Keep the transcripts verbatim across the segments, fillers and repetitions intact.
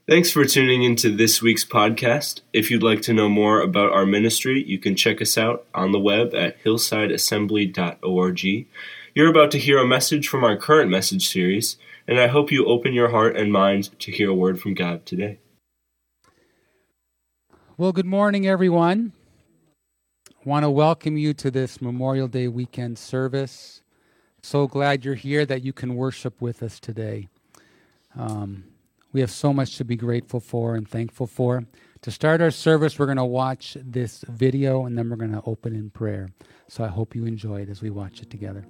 Thanks for tuning into this week's podcast. If you'd like to know more about our ministry, you can check us out on the web at hillside assembly dot org. You're about to hear a message from our current message series, and I hope you open your heart and mind to hear a word from God today. Well, good morning, everyone. I want to welcome you to this Memorial Day weekend service. So glad you're here, that you can worship with us today. Um, we have so much to be grateful for and thankful for. To start our service, we're going to watch this video, and then we're going to open in prayer. So I hope you enjoy it as we watch it together.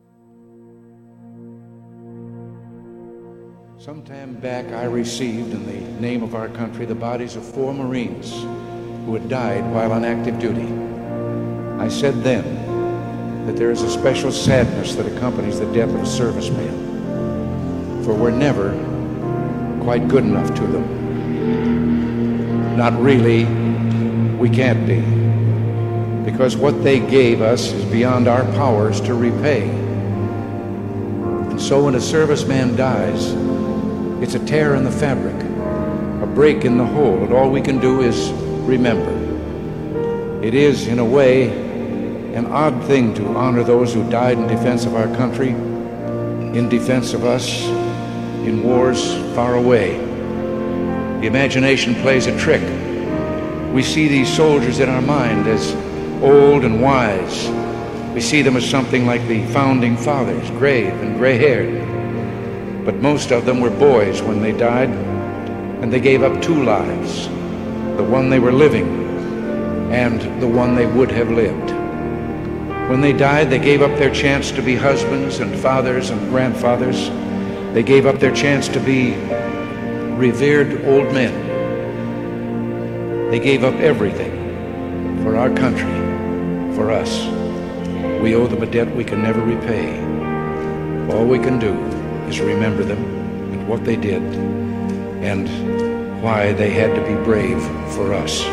Sometime back, I received in the name of our country the bodies of four Marines who had died while on active duty. I said then that there is a special sadness that accompanies the death of a serviceman, for we're never quite good enough to them. Not really, we can't be, because what they gave us is beyond our powers to repay. And so when a serviceman dies, it's a tear in the fabric, a break in the whole, and all we can do is remember. It is, in a way, an odd thing to honor those who died in defense of our country, in defense of us, in wars far away. The imagination plays a trick. We see these soldiers in our mind as old and wise. We see them as something like the founding fathers, grave and gray-haired. But most of them were boys when they died, and they gave up two lives, the one they were living and the one they would have lived. When they died, they gave up their chance to be husbands and fathers and grandfathers. They gave up their chance to be revered old men. They gave up everything for our country, for us. We owe them a debt we can never repay. All we can do is remember them and what they did and why they had to be brave for us.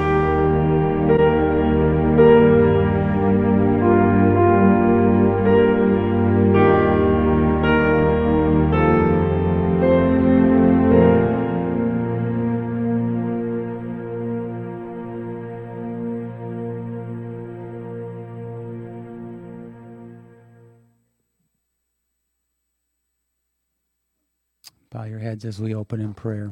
Bow your heads as we open in prayer.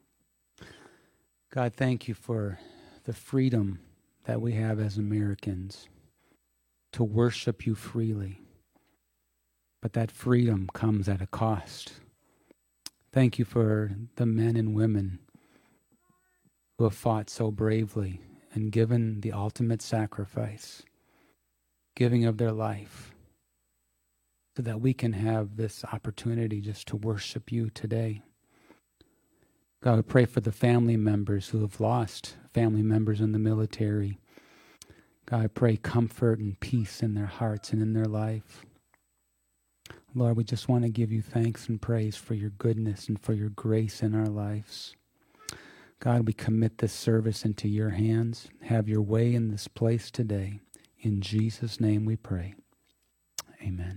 God, thank you for the freedom that we have as Americans to worship you freely. But that freedom comes at a cost. Thank you for the men and women who have fought so bravely and given the ultimate sacrifice, giving of their life, so that we can have this opportunity just to worship you today. God, we pray for the family members who have lost family members in the military. God, I pray comfort and peace in their hearts and in their life. Lord, we just want to give you thanks and praise for your goodness and for your grace in our lives. God, we commit this service into your hands. Have your way in this place today. In Jesus' name we pray. Amen.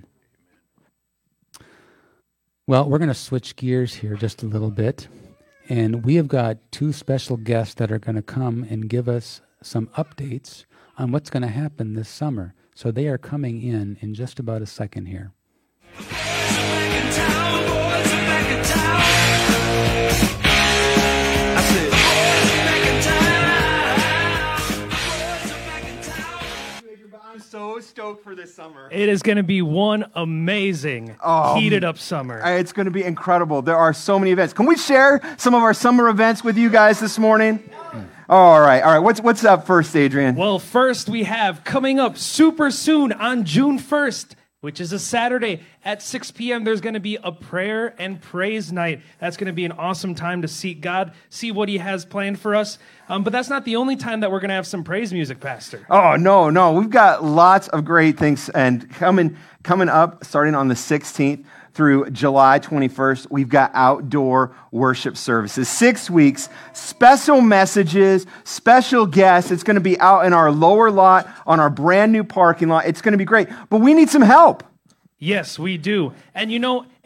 Well, we're going to switch gears here just a little bit, and we have got two special guests that are going to come and give us some updates on what's going to happen this summer. So they are coming in in just about a second here. So stoked for this summer. It is going to be one amazing, oh, heated up summer. It's going to be incredible. There are so many events. Can we share some of our summer events with you guys this morning? Oh, all right, all right. What's what's up first, Adrian? Well, first we have coming up super soon on June first, which is a Saturday at six p.m. There's going to be a prayer and praise night. That's going to be an awesome time to seek God, see what he has planned for us. Um, but that's not the only time that we're going to have some praise music, Pastor. Oh, no, no. We've got lots of great things and coming coming up starting on the sixteenth through July twenty-first. We've got outdoor worship services. Six weeks, special messages, special guests. It's going to be out in our lower lot on our brand new parking lot. It's going to be great. But we need some help. Yes, we do. And you know,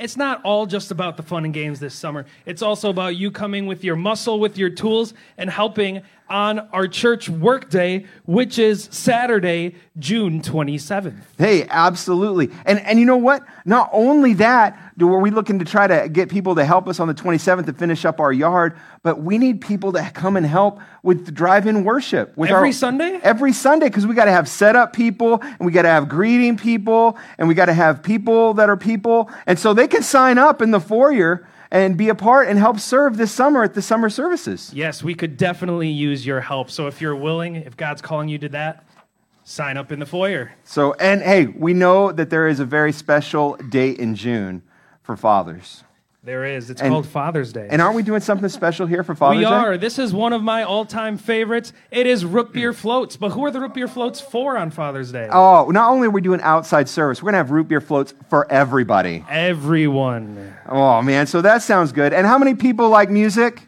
it's not all just about the fun and games this summer. It's also about you coming with your muscle, with your tools, and helping on our church work day, which is Saturday, June twenty-seventh. Hey, absolutely. And and you know what? Not only that, do are we looking to try to get people to help us on the twenty-seventh to finish up our yard, but we need people to come and help with the drive-in worship. With Every our, Sunday? Every Sunday, because we got to have setup people, and we got to have greeting people, and we got to have people that are people. And so they can sign up in the foyer and be a part and help serve this summer at the summer services. Yes, we could definitely use your help. So if you're willing, if God's calling you to that, sign up in the foyer. So, and hey, we know that there is a very special date in June for fathers. There is. It's And- called Father's Day. And aren't we doing something special here for Father's We Day? are. This is one of my all-time favorites. It is root beer floats. But who are the root beer floats for on Father's Day? Oh, not only are we doing outside service, we're going to have root beer floats for everybody. Everyone. Oh, man, so that sounds good. And how many people like music?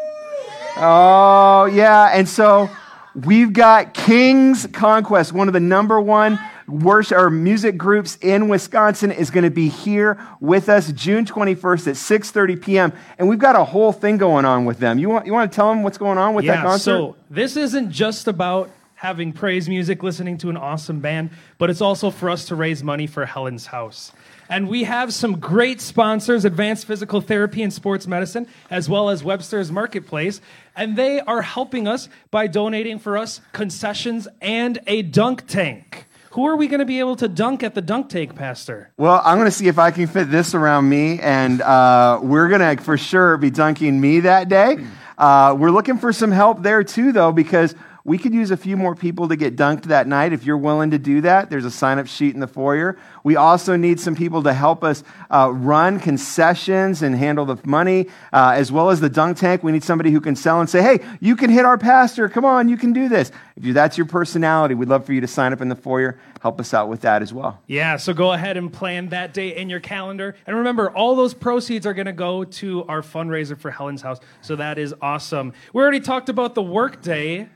Oh, yeah. And so we've got King's Conquest, one of the number one worship or music groups in Wisconsin, is going to be here with us June twenty-first at six thirty p.m. And we've got a whole thing going on with them. You want you want to tell them what's going on with that Yeah, concert? so this isn't just about having praise music, listening to an awesome band, but it's also for us to raise money for Helen's House. And we have some great sponsors, Advanced Physical Therapy and Sports Medicine, as well as Webster's Marketplace. And they are helping us by donating for us concessions and a dunk tank. Who are we going to be able to dunk at the dunk tank, Pastor? Well, I'm going to see if I can fit this around me, and uh, we're going to for sure be dunking me that day. Uh, we're looking for some help there too, though, because we could use a few more people to get dunked that night. If you're willing to do that, there's a sign-up sheet in the foyer. We also need some people to help us uh, run concessions and handle the money, uh, as well as the dunk tank. We need somebody who can sell and say, hey, you can hit our pastor. Come on, you can do this. If that's your personality, we'd love for you to sign up in the foyer. Help us out with that as well. Yeah, so go ahead and plan that day in your calendar. And remember, all those proceeds are going to go to our fundraiser for Helen's House. So that is awesome. We already talked about the work day.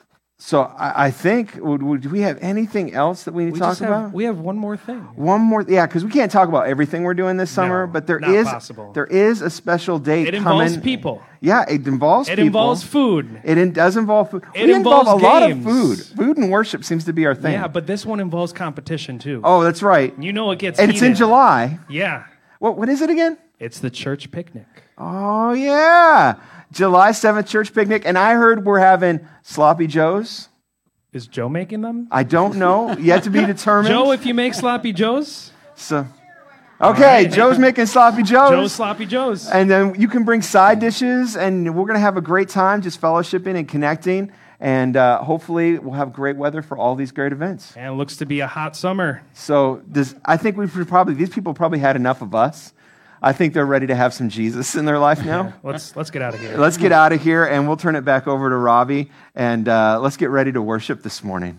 So I, I think, would, would, do we have anything else that we need to We talk just have, about? we have one more thing. One more, yeah, because we can't talk about everything we're doing this summer, No, but there not is possible. there is a special date It coming. involves people. Yeah, it involves It people. involves food. It in, does involve food. It we involve involves a lot of games. food. Food and worship seems to be our thing. Yeah, but this one involves competition too. Oh, that's right. You know it gets And it's in heated. July. Yeah, What what is it again? it's the church picnic. Oh yeah, July seventh church picnic, and I heard we're having sloppy joes. Is Joe making them? I don't know, yet to be determined. Joe, if you make sloppy joes, So, okay, right. Joe's making sloppy joes. Joe's sloppy joes. And then you can bring side dishes, and we're going to have a great time just fellowshipping and connecting. And uh, hopefully we'll have great weather for all these great events. And it looks to be a hot summer. So does, I think we should probably, these people probably had enough of us. I think they're ready to have some Jesus in their life now. Let's let's get out of here. Let's get out of here, and we'll turn it back over to Robbie, and uh, let's get ready to worship this morning.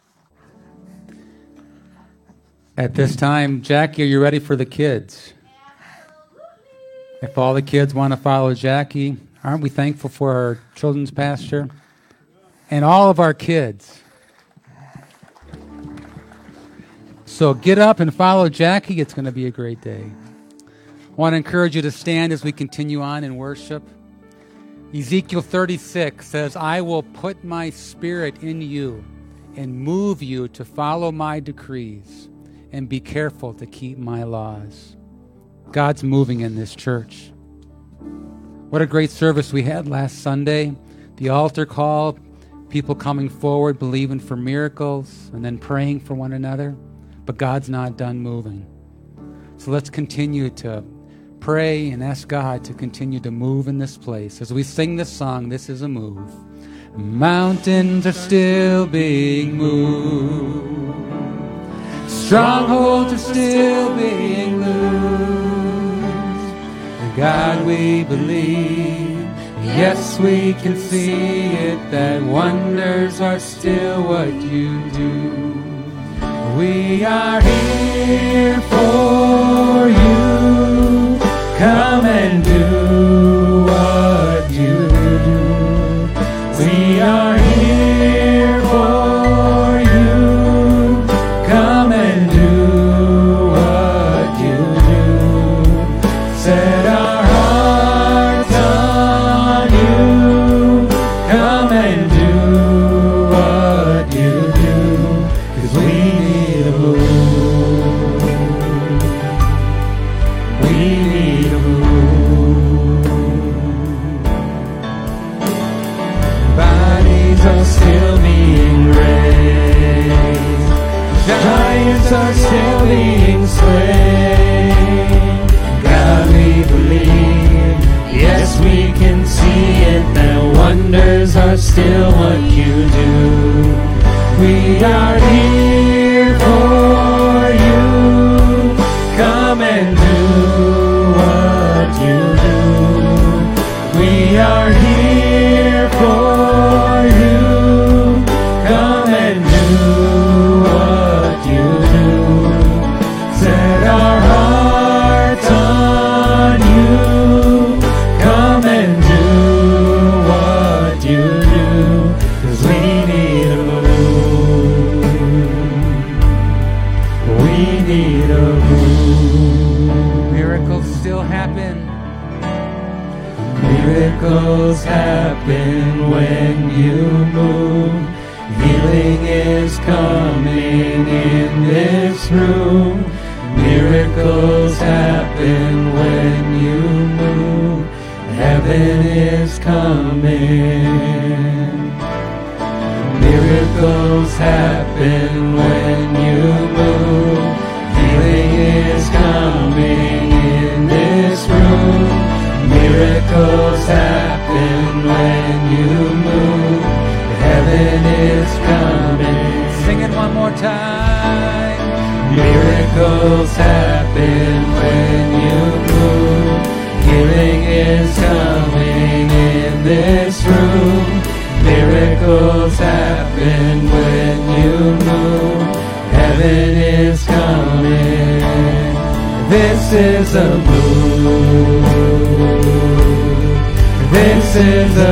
At this time, Jackie, are you ready for the kids? If all the kids want to follow Jackie, aren't we thankful for our children's pastor? And all of our kids. So get up and follow Jackie. It's going to be a great day. I want to encourage you to stand as we continue on in worship. Ezekiel thirty-six says, I will put my spirit in you and move you to follow my decrees and be careful to keep my laws. God's moving in this church. What a great service we had last Sunday. The altar call, people coming forward, believing for miracles, and then praying for one another. But God's not done moving. So let's continue to pray and ask God to continue to move in this place. As we sing this song, this is a move. Mountains are still being moved. Strongholds are still being loosed. In God we believe. Yes, we can see it, that wonders are still what you do. We are here for you. Come and do what you do. We are here for you. Come and do what you do. wonders are still being slain. God, we believe, yes, we can see it, that wonders are still what you do. We are here for you. Come and do what you do. We are here for you. Come and do what you do. Set our hearts on you. Come and do what you do. 'Cause we need a move. We need a move. Miracles still happen. Miracles happen when you move. Healing is coming in this room. Miracles happen when you move. Heaven is coming. Miracles happen when you move. Healing is coming in this room. Miracles happen when you move. Heaven is coming. Sing it one more time. Miracles happen when you move. Healing is coming in this room. Miracles happen when you move. Heaven is coming. This is a move. This is a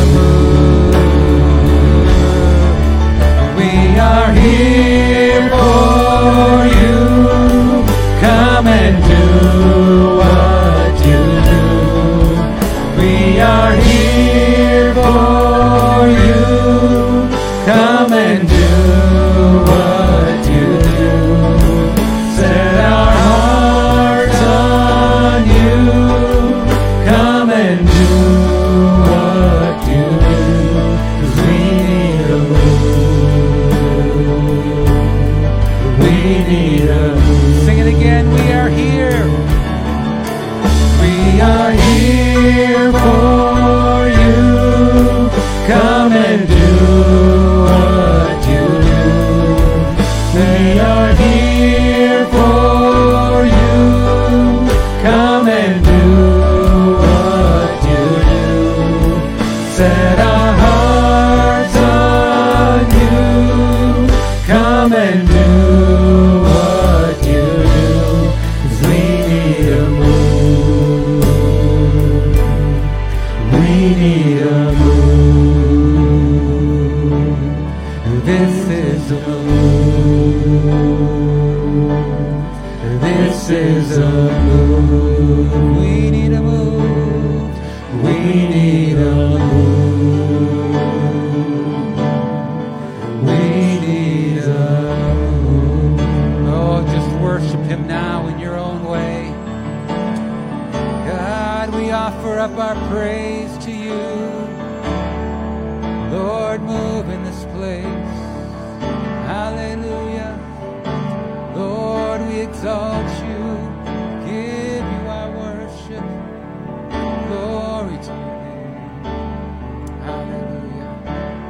move. We are here for you. Come and do what you do. We are here for you. Come and do what you do. Set our hearts on you. Come and do what you do. 'Cause we need a move. We need a move. Sing it again. We are here. We are here for you. Come and do what you do. We are here for you. Come and do what you do. Set our hearts on you. Come and do what you do. 'Cause we need a move. We need a move. This is a move. This is a move. We need a move. We need a move. We need a move. Oh, just worship him now in your own way. God, we offer up our praise to you. Lord, move in this place. Hallelujah. Lord, we exalt you. Give you our worship. Glory to your name. Hallelujah.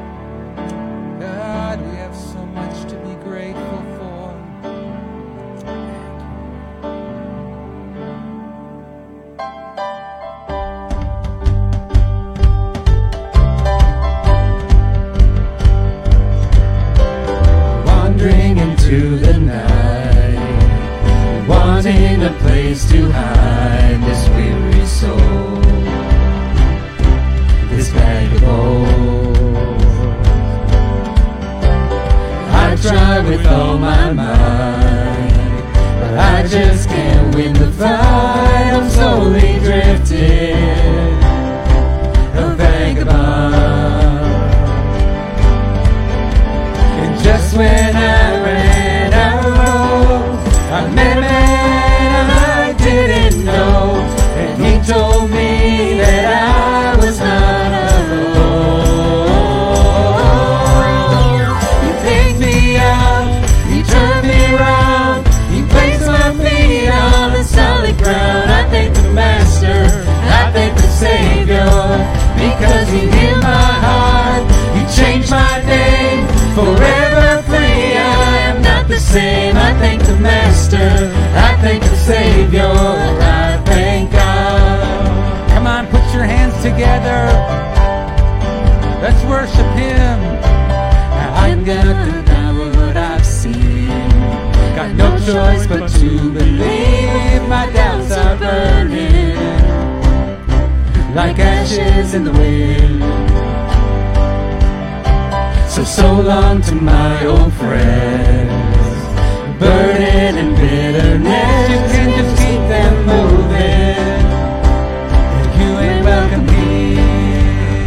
God, we have so much to be grateful for. Thank you. Wandering into the night, wanting a place to hide this weary soul, this bag of gold. I try with all my might, but I just can't win the fight. I'm slowly drifting, a vagabond. And just when I ran out of hope, I met a man I didn't know, and he told me that I was not alone. He picked me up, he turned me around. Savior. I thank God. Come on, put your hands together. Let's worship Him. I'm gonna deny what I've seen. Got no choice but to believe. My doubts are burning like ashes in the wind. So, so long to my old friends, burden and bitterness. You can just keep them moving. You ain't welcome here.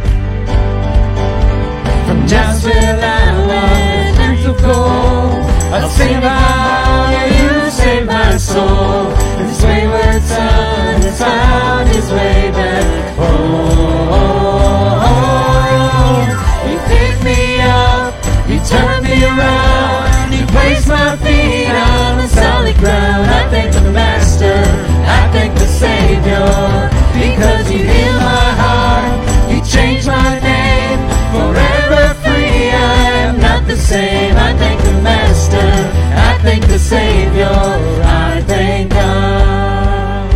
From Jonesville, I was streets of gold. I'll sing about how you saved my soul. This wayward son has found his way back home. He picked me up, he turned me around, he placed my feet on the solid ground. I thank the Master, I thank the Savior, because he healed my heart, he changed my name, forever free. I am not the same. I thank the Master, I thank the Savior, I thank God.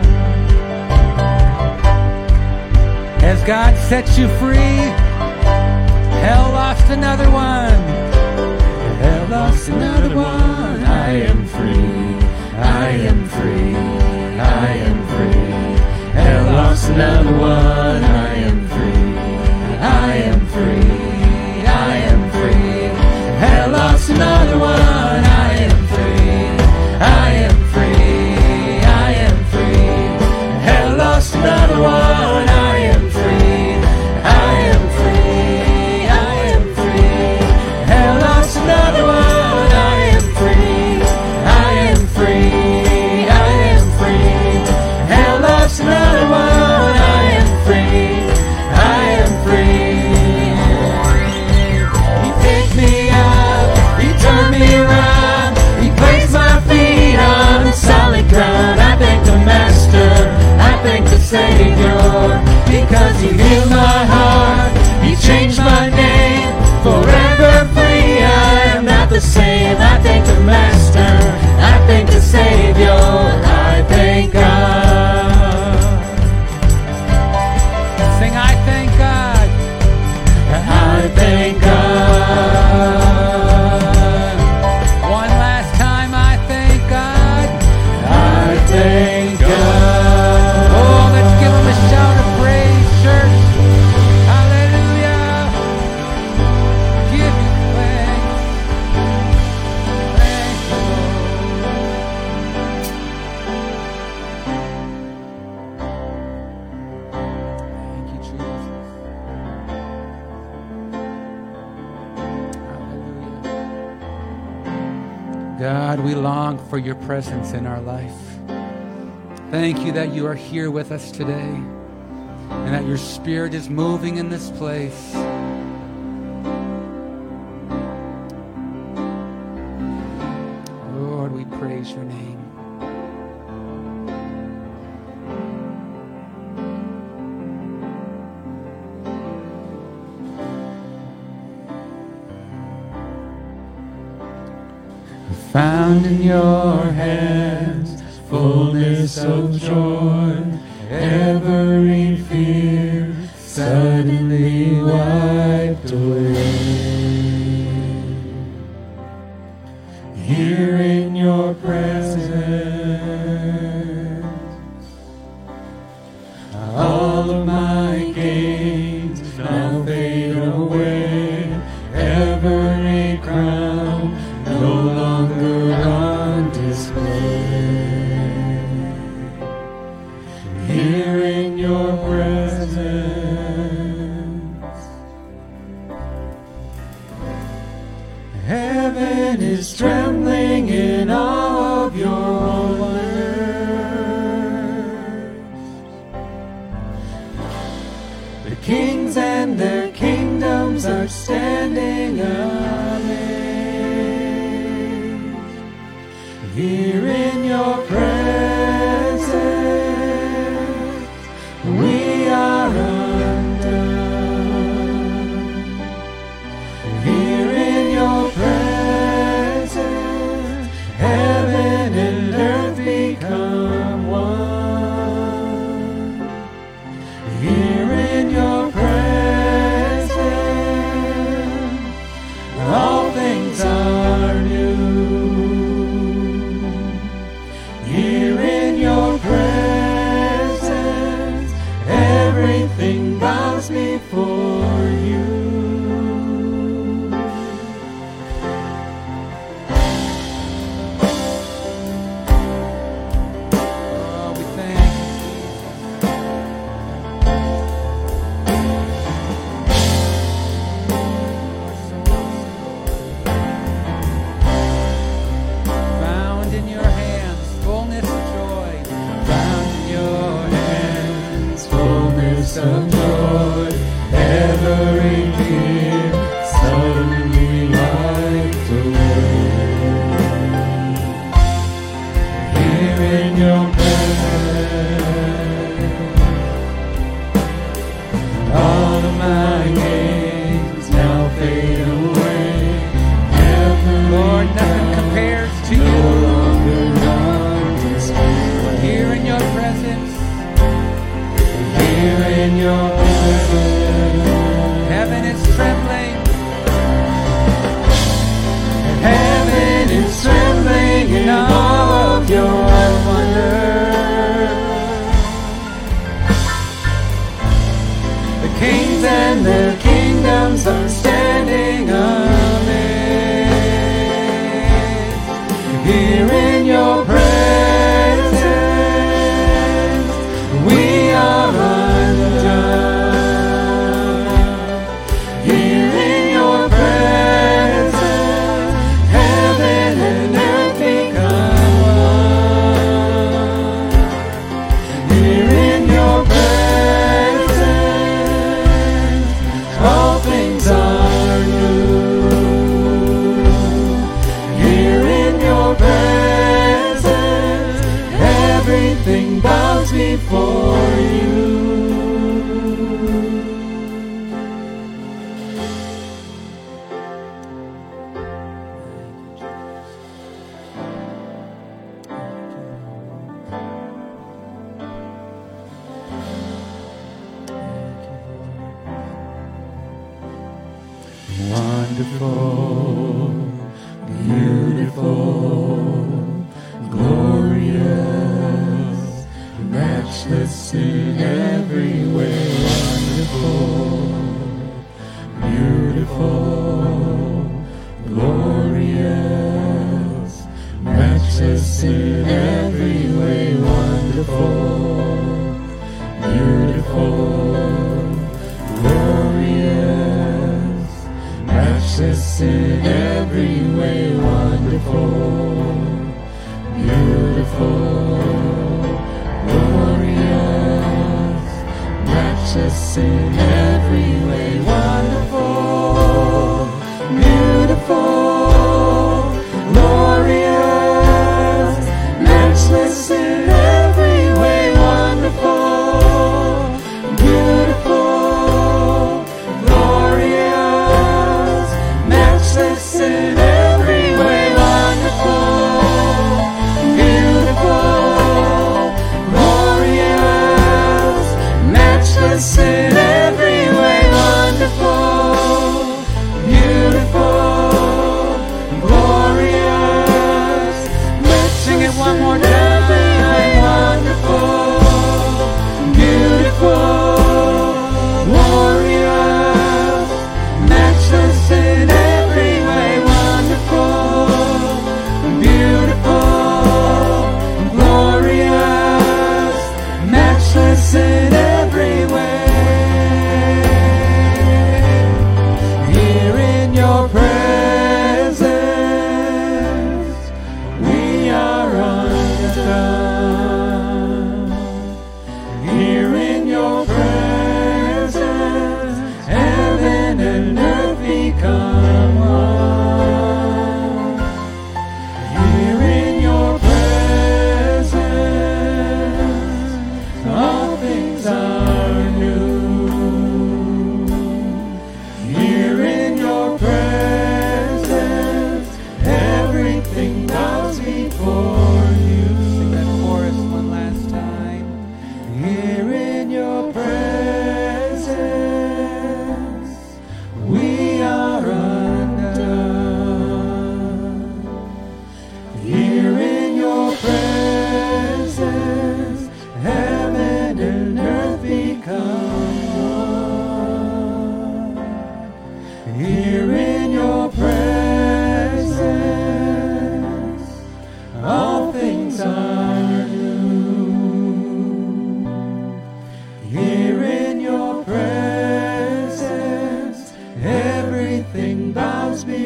Has God set you free? Hell lost another one. Hell lost another one. I am free. I am free. I am free. Hell lost another one. I am free. I am free. I am free. Hell lost another one. I am free. I am free. I am free. Hell lost another one. I am free. I am free. I am free. Hell lost another one. I am free. I am free. I am free. Hell lost another one. I am free. I am free. He picked me up. He turned me around. He placed my feet on the solid ground. I thank the Master. I thank the Savior, because he healed my heart. He changed my name, forever free. I am not the same. I thank the Master. I thank the Savior. I thank God. Sing, I thank God. I thank God. One last time, I thank God. I thank God. Oh, let's give Him a shout of praise, church. Hallelujah. Give you thanks. Thank you, Lord. Thank you, Jesus. Hallelujah. God, we long for your presence in our life. Thank you that you are here with us today and that your Spirit is moving in this place. Lord, we praise your name. Found in your hands fullness of joy, every fear suddenly wiped away. Here in your presence, all of my gains now fade away. Every crown no longer on display. Here in your presence, heaven is trembling in awe of your wonders. The kings and their kingdoms are standing amazed. Here in your presence, we are undone. Here in your presence, heaven and earth become bows before you. Oh, we thank you. Found in your hands, fullness of joy. Found in your hands, fullness of joy, every fear suddenly wiped away. Here in your presence, all of my gains now fade away. Heaven, Lord, nothing compares to no you. longer undisputed. Here in your presence, Here in your presence, heaven is trembling. heaven is trembling in awe of your wonder. The kings and their kingdoms are standing amazed. Here in your presence, we are undone. Here in your presence, heaven and earth become one. Here in your presence, all things are new. Here in your presence, everything bows before you. Wonderful, beautiful, glorious, matchless in every way. Wonderful, beautiful, glorious, matchless in every way. Wonderful, beautiful, glorious, matchless in every way. Wonderful, beautiful, glorious, matchless in every way. Wonderful, beautiful, glorious, matchless in every way. Wonderful, beautiful, glorious, matchless in every way. Wonderful, beautiful, glorious, matchless in every way. Wonderful, beautiful, glorious. Let's Sing it one more time. wonderful, beautiful, glorious, matchless in every way. Wonderful, beautiful, glorious, matchless in every way. Here in your presence, we are undone. Here in your presence,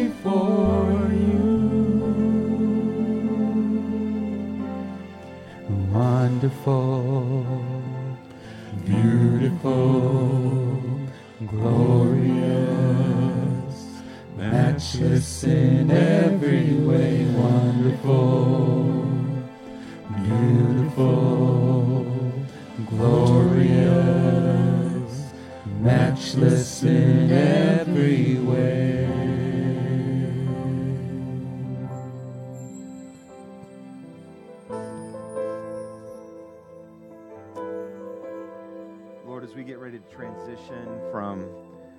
before you. Wonderful, beautiful, glorious, matchless in every way. Wonderful, beautiful, glorious, matchless in every way. Lord, as we get ready to transition from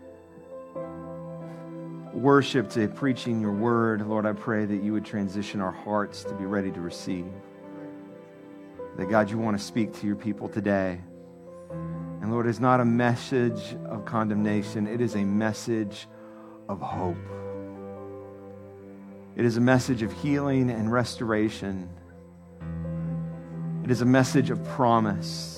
worship to preaching your word, Lord, I pray that you would transition our hearts to be ready to receive. That, God, you want to speak to your people today. And Lord, it's not a message of condemnation. It is a message of hope. It is a message of healing and restoration. It is a message of promise.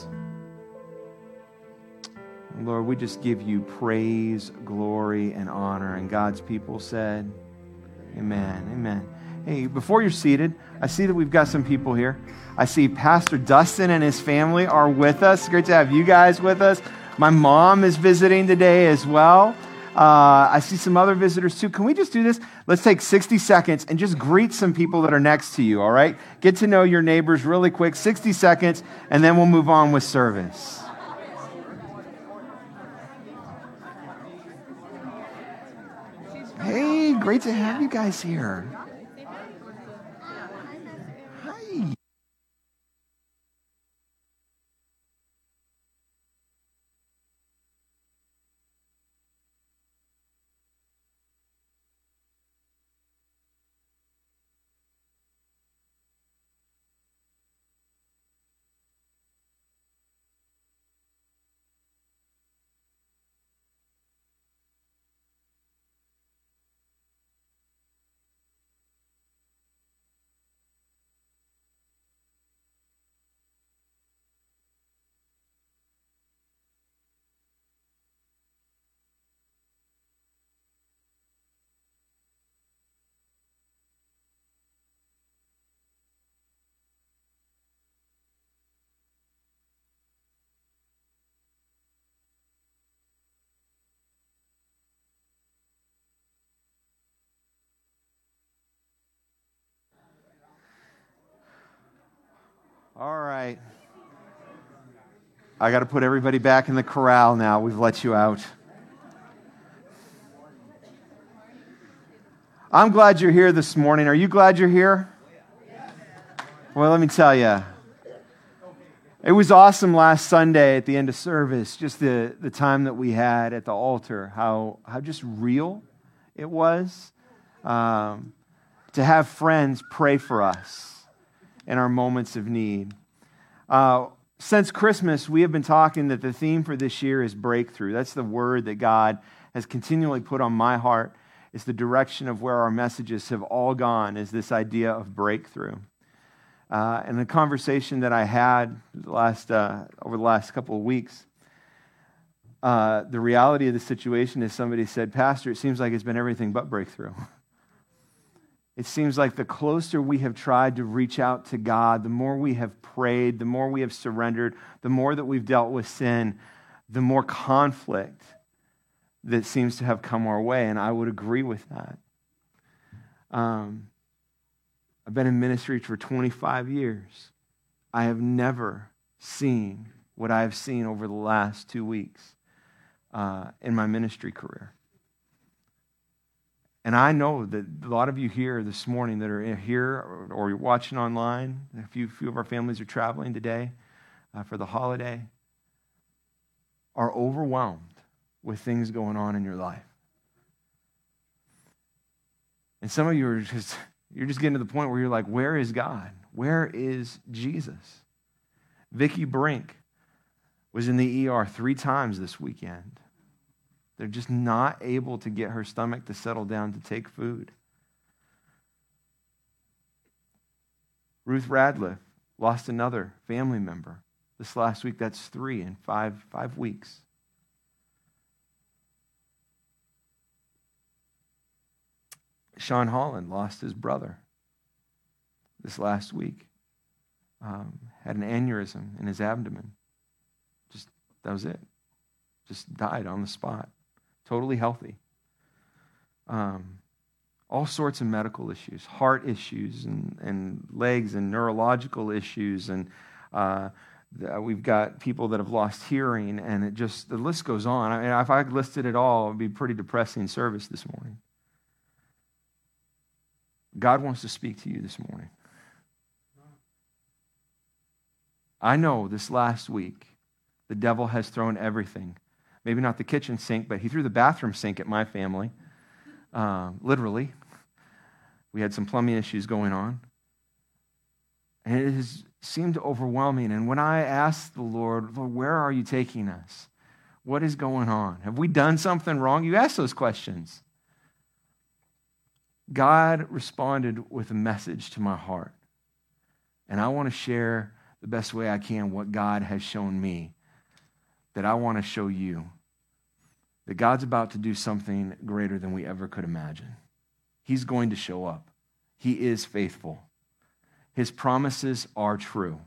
And Lord, we just give you praise, glory, and honor. And God's people said, amen, amen. Hey, before you're seated, I see that we've got some people here. I see Pastor Dustin and his family are with us. Great to have you guys with us. My mom is visiting today as well. Uh, I see some other visitors too. Can we just do this? Let's take sixty seconds and just greet some people that are next to you, all right? Get to know your neighbors really quick, sixty seconds, and then we'll move on with service. Hey, great to have you guys here. Hi. All right. I got to put everybody back in the corral now. We've let you out. I'm glad you're here this morning. Are you glad you're here? Well, let me tell you. It was awesome last Sunday at the end of service, just the, the time that we had at the altar, how, how just real it was um, to have friends pray for us in our moments of need. Uh, since Christmas, we have been talking that the theme for this year is breakthrough. That's the word that God has continually put on my heart. It's the direction of where our messages have all gone, is this idea of breakthrough. Uh, and the conversation that I had the last uh, over the last couple of weeks, uh, the reality of the situation is somebody said, Pastor, it seems like it's been everything but breakthrough. It seems like the closer we have tried to reach out to God, the more we have prayed, the more we have surrendered, the more that we've dealt with sin, the more conflict that seems to have come our way. And I would agree with that. Um, I've been in ministry for twenty-five years. I have never seen what I have seen over the last two weeks uh, in my ministry career. And I know that a lot of you here this morning that are here or, or you're watching online, a few, few of our families are traveling today uh, for the holiday, are overwhelmed with things going on in your life. And some of you are just, you're just getting to the point where you're like, where is God? Where is Jesus? Vicki Brink was in the E R three times this weekend. They're just not able to get her stomach to settle down to take food. Ruth Radliff lost another family member this last week. That's three in five, five weeks. Sean Holland lost his brother this last week. Um, had an aneurysm in his abdomen. Just, that was it. Just died on the spot. Totally healthy. Um, all sorts of medical issues, heart issues and, and legs and neurological issues. And uh, the, we've got people that have lost hearing, and it just, the list goes on. I mean, if I listed it all, it would be a pretty depressing service this morning. God wants to speak to you this morning. I know this last week, the devil has thrown everything. Maybe not the kitchen sink, but he threw the bathroom sink at my family. Uh, literally. We had some plumbing issues going on. And it has seemed overwhelming. And when I asked the Lord, Lord, where are you taking us? What is going on? Have we done something wrong? You ask those questions. God responded with a message to my heart. And I want to share the best way I can what God has shown me, that I want to show you, that God's about to do something greater than we ever could imagine. He's going to show up. He is faithful. His promises are true.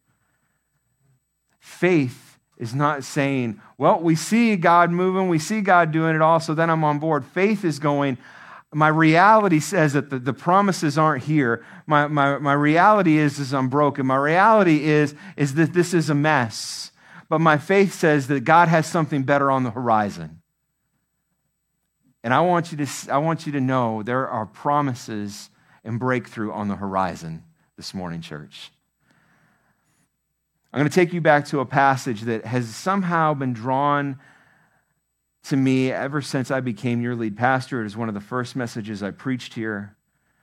Faith is not saying, well, we see God moving, we see God doing it all, so then I'm on board. Faith is going, my reality says that the, the promises aren't here. My, my, my reality is, is I'm broken. My reality is, is that this is a mess. But my faith says that God has something better on the horizon. And I want you to, I want you to know there are promises and breakthrough on the horizon this morning, church. I'm going to take you back to a passage that has somehow been drawn to me ever since I became your lead pastor. It is one of the first messages I preached here.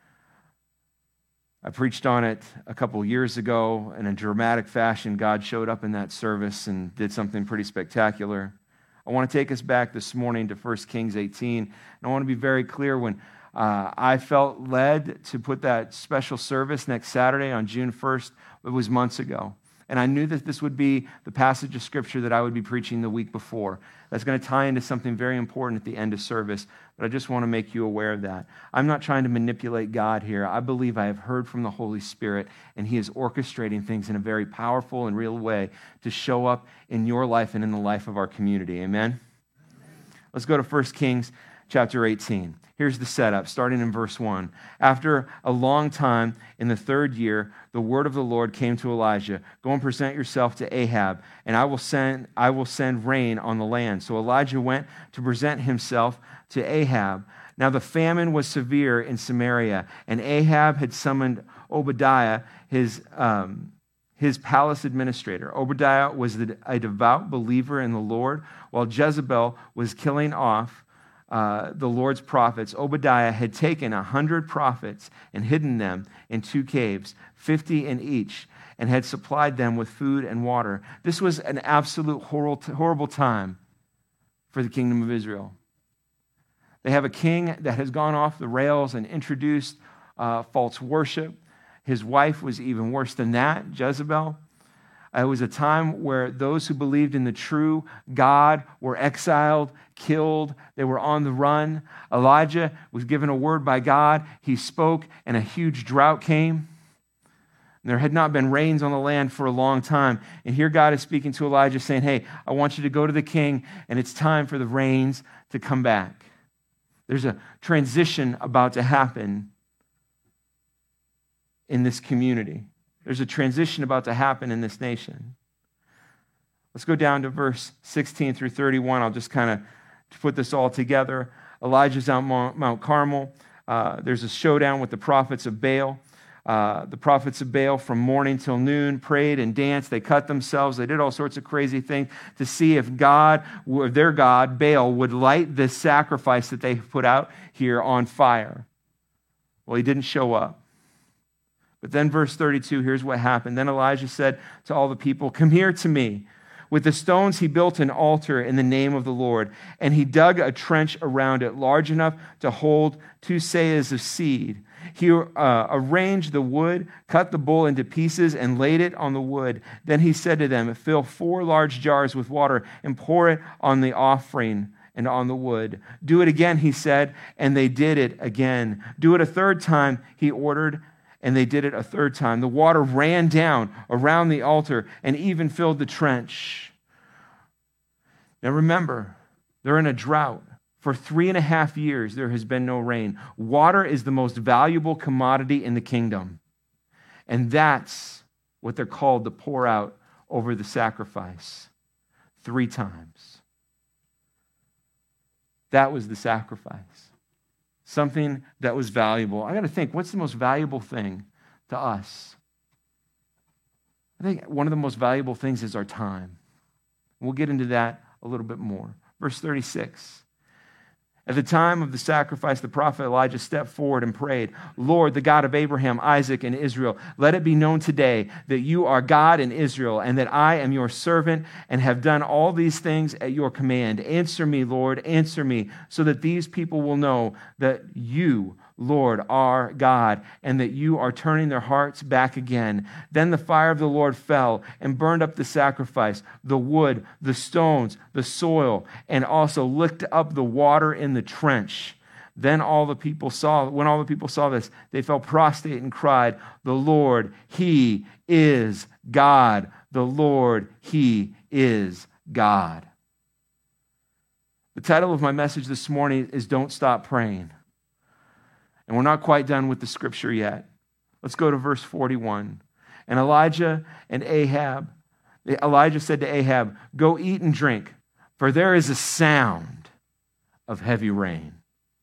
I preached on it a couple years ago in a dramatic fashion. God showed up in that service and did something pretty spectacular. I want to take us back this morning to First Kings eighteen. And I want to be very clear, when uh, I felt led to put that special service next Saturday on June first, it was months ago. And I knew that this would be the passage of Scripture that I would be preaching the week before. That's going to tie into something very important at the end of service, but I just want to make you aware of that. I'm not trying to manipulate God here. I believe I have heard from the Holy Spirit, and He is orchestrating things in a very powerful and real way to show up in your life and in the life of our community. Amen? Let's go to First Kings chapter eighteen. Here's the setup, starting in verse one. After a long time, in the third year, the word of the Lord came to Elijah. Go and present yourself to Ahab, and I will send I will send rain on the land. So Elijah went to present himself to Ahab. Now the famine was severe in Samaria, and Ahab had summoned Obadiah, his um, his palace administrator. Obadiah was a devout believer in the Lord, while Jezebel was killing off Uh, the Lord's prophets. Obadiah had taken a hundred prophets and hidden them in two caves, fifty in each, and had supplied them with food and water. This was an absolute horrible, horrible time for the kingdom of Israel. They have a king that has gone off the rails and introduced uh, false worship. His wife was even worse than that, Jezebel. It was a time where those who believed in the true God were exiled, killed. They were on the run. Elijah was given a word by God. He spoke, and a huge drought came. There had not been rains on the land for a long time. And here God is speaking to Elijah saying, hey, I want you to go to the king, and it's time for the rains to come back. There's a transition about to happen in this community. There's a transition about to happen in this nation. Let's go down to verse sixteen through thirty-one. I'll just kind of put this all together. Elijah's on Mount Carmel. Uh, there's a showdown with the prophets of Baal. Uh, the prophets of Baal from morning till noon prayed and danced. They cut themselves. They did all sorts of crazy things to see if God, or their God, Baal, would light this sacrifice that they put out here on fire. Well, he didn't show up. But then verse thirty-two, here's what happened. Then Elijah said to all the people, come here to me. With the stones he built an altar in the name of the Lord, and he dug a trench around it large enough to hold two seahs of seed. He uh, arranged the wood, cut the bull into pieces, and laid it on the wood. Then he said to them, fill four large jars with water and pour it on the offering and on the wood. Do it again, he said, and they did it again. Do it a third time, he ordered, and they did it a third time. The water ran down around the altar and even filled the trench. Now remember, they're in a drought. For three and a half years, there has been no rain. Water is the most valuable commodity in the kingdom. And that's what they're called to pour out over the sacrifice. Three times. That was the sacrifice. Something that was valuable. I got to think, what's the most valuable thing to us? I think one of the most valuable things is our time. We'll get into that a little bit more. Verse thirty-six. At the time of the sacrifice, the prophet Elijah stepped forward and prayed, Lord, the God of Abraham, Isaac, and Israel, let it be known today that you are God in Israel and that I am your servant and have done all these things at your command. Answer me, Lord, answer me, so that these people will know that you, Lord, are God, and that you are turning their hearts back again. Then the fire of the Lord fell and burned up the sacrifice, the wood, the stones, the soil, and also licked up the water in the trench. Then all the people saw, when all the people saw this, they fell prostrate and cried, the Lord, He is God. The Lord, He is God. The title of my message this morning is Don't Stop Praying. And we're not quite done with the scripture yet. Let's go to verse forty-one. And Elijah and Ahab, Elijah said to Ahab, go eat and drink, for there is a sound of heavy rain.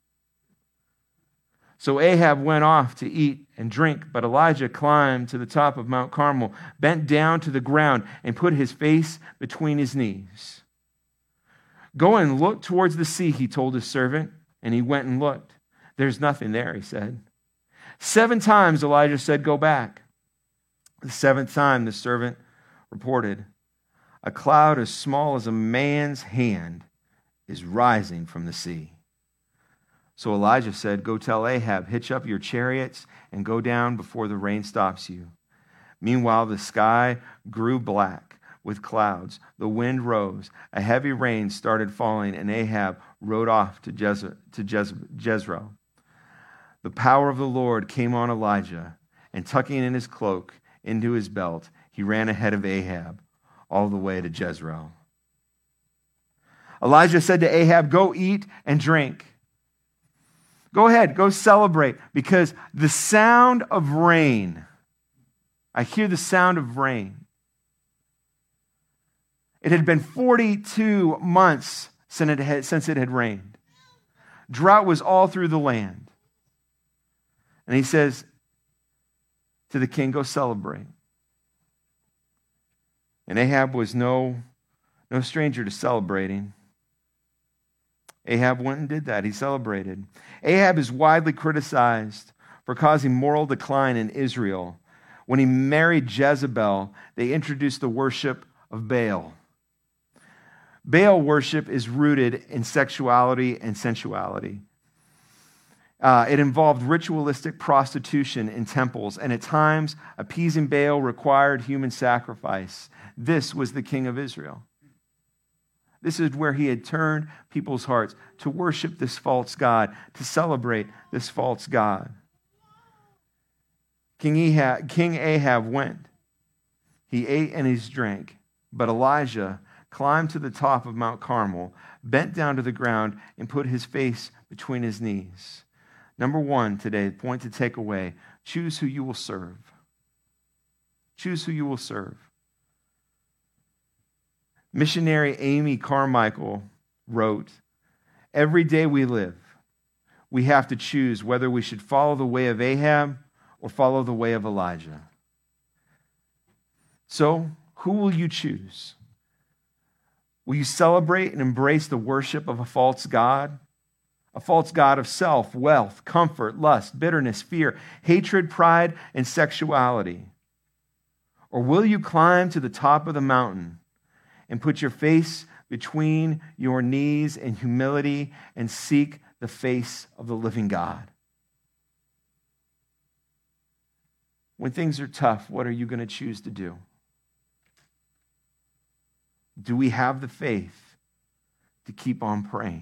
So Ahab went off to eat and drink, but Elijah climbed to the top of Mount Carmel, bent down to the ground, and put his face between his knees. Go and look towards the sea, he told his servant, and he went and looked. There's nothing there, he said. Seven times Elijah said, go back. The seventh time the servant reported, a cloud as small as a man's hand is rising from the sea. So Elijah said, go tell Ahab, hitch up your chariots and go down before the rain stops you. Meanwhile, the sky grew black with clouds. The wind rose. A heavy rain started falling, and Ahab rode off to Jez- to Jez- Jezreel. The power of the Lord came on Elijah, and tucking in his cloak into his belt, he ran ahead of Ahab all the way to Jezreel. Elijah said to Ahab, go eat and drink. Go ahead, go celebrate, because the sound of rain, I hear the sound of rain. It had been forty-two months since it had, since it had rained. Drought was all through the land. And he says to the king, go celebrate. And Ahab was no, no stranger to celebrating. Ahab went and did that. He celebrated. Ahab is widely criticized for causing moral decline in Israel. When he married Jezebel, they introduced the worship of Baal. Baal worship is rooted in sexuality and sensuality. Uh, it involved ritualistic prostitution in temples, and at times, appeasing Baal required human sacrifice. This was the king of Israel. This is where he had turned people's hearts to worship this false god, to celebrate this false god. King Ahab, King Ahab went. He ate and he drank, but Elijah climbed to the top of Mount Carmel, bent down to the ground, and put his face between his knees. Number one today, point to take away, choose who you will serve. Choose who you will serve. Missionary Amy Carmichael wrote, every day we live, we have to choose whether we should follow the way of Ahab or follow the way of Elijah. So, who will you choose? Will you celebrate and embrace the worship of a false god? A false god of self, wealth, comfort, lust, bitterness, fear, hatred, pride, and sexuality? Or will you climb to the top of the mountain and put your face between your knees in humility and seek the face of the living God? When things are tough, what are you going to choose to do? Do we have the faith to keep on praying.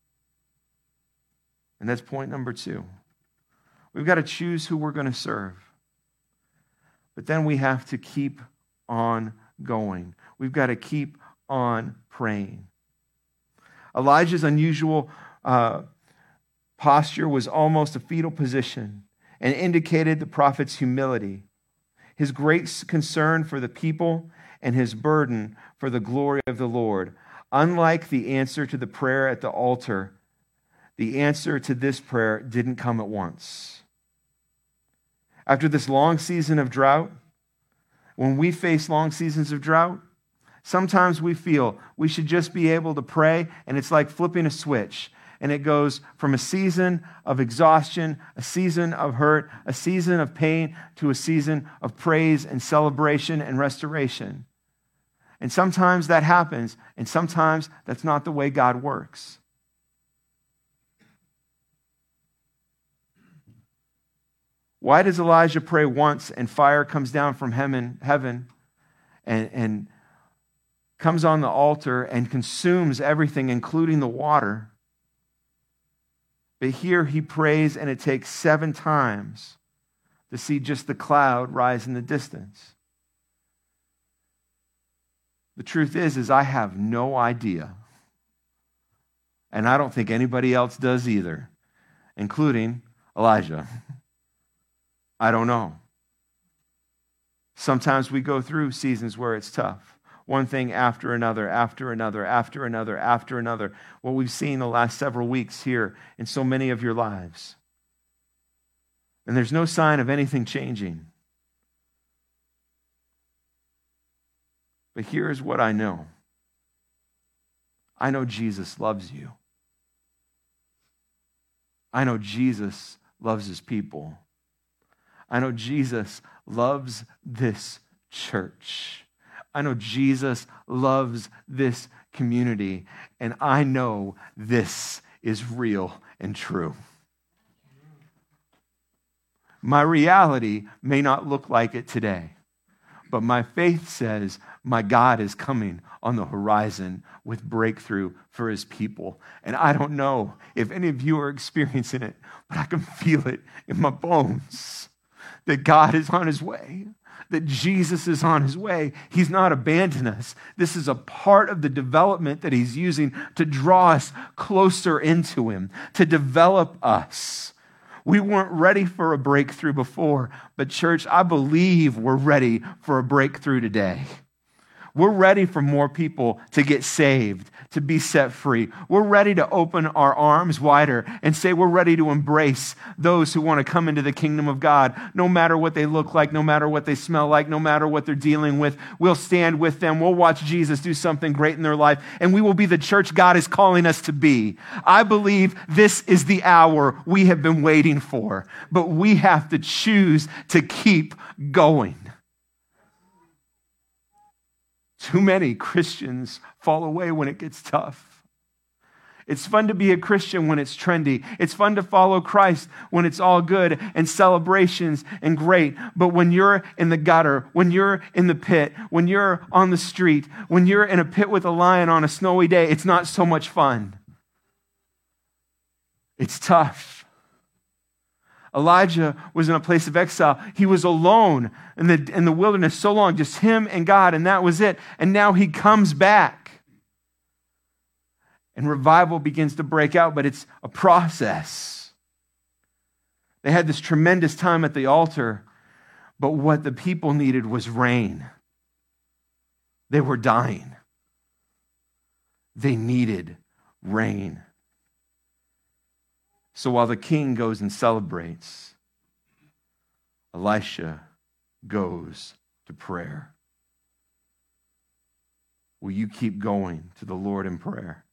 And that's point number two. We've got to choose who we're going to serve. But then we have to keep on going. We've got to keep on praying. Elijah's unusual uh, posture was almost a fetal position and indicated the prophet's humility, his great concern for the people, and his burden for the glory of the Lord. Unlike the answer to the prayer at the altar, the answer to this prayer didn't come at once. After this long season of drought, when we face long seasons of drought, sometimes we feel we should just be able to pray, and it's like flipping a switch. And it goes from a season of exhaustion, a season of hurt, a season of pain, to a season of praise and celebration and restoration. And sometimes that happens, and sometimes that's not the way God works. Why does Elijah pray once and fire comes down from heaven, heaven and, and comes on the altar and consumes everything, including the water? But here he prays, and it takes seven times to see just the cloud rise in the distance. The truth is, is I have no idea. And I don't think anybody else does either, including Elijah. I don't know. Sometimes we go through seasons where it's tough. One thing after another, after another, after another, after another. What we've seen the last several weeks here in so many of your lives. And there's no sign of anything changing. But here's what I know. I know Jesus loves you. I know Jesus loves his people. I know Jesus loves this church. I know Jesus loves this community. And I know this is real and true. My reality may not look like it today, but my faith says my God is coming on the horizon with breakthrough for his people. And I don't know if any of you are experiencing it, but I can feel it in my bones that God is on his way, that Jesus is on his way. He's not abandoned us. This is a part of the development that he's using to draw us closer into him, to develop us. We weren't ready for a breakthrough before, but church, I believe we're ready for a breakthrough today. We're ready for more people to get saved, to be set free. We're ready to open our arms wider and say we're ready to embrace those who want to come into the kingdom of God, no matter what they look like, no matter what they smell like, no matter what they're dealing with. We'll stand with them. We'll watch Jesus do something great in their life, and we will be the church God is calling us to be. I believe this is the hour we have been waiting for, but we have to choose to keep going. Too many Christians fall away when it gets tough. It's fun to be a Christian when it's trendy. It's fun to follow Christ when it's all good and celebrations and great. But when you're in the gutter, when you're in the pit, when you're on the street, when you're in a pit with a lion on a snowy day, it's not so much fun. It's tough. Elijah was in a place of exile. He was alone in the, in the wilderness so long, just him and God, and that was it. And now he comes back. And revival begins to break out, but it's a process. They had this tremendous time at the altar, but what the people needed was rain. They were dying. They needed rain. So while the king goes and celebrates, Elisha goes to prayer. Will you keep going to the Lord in prayer?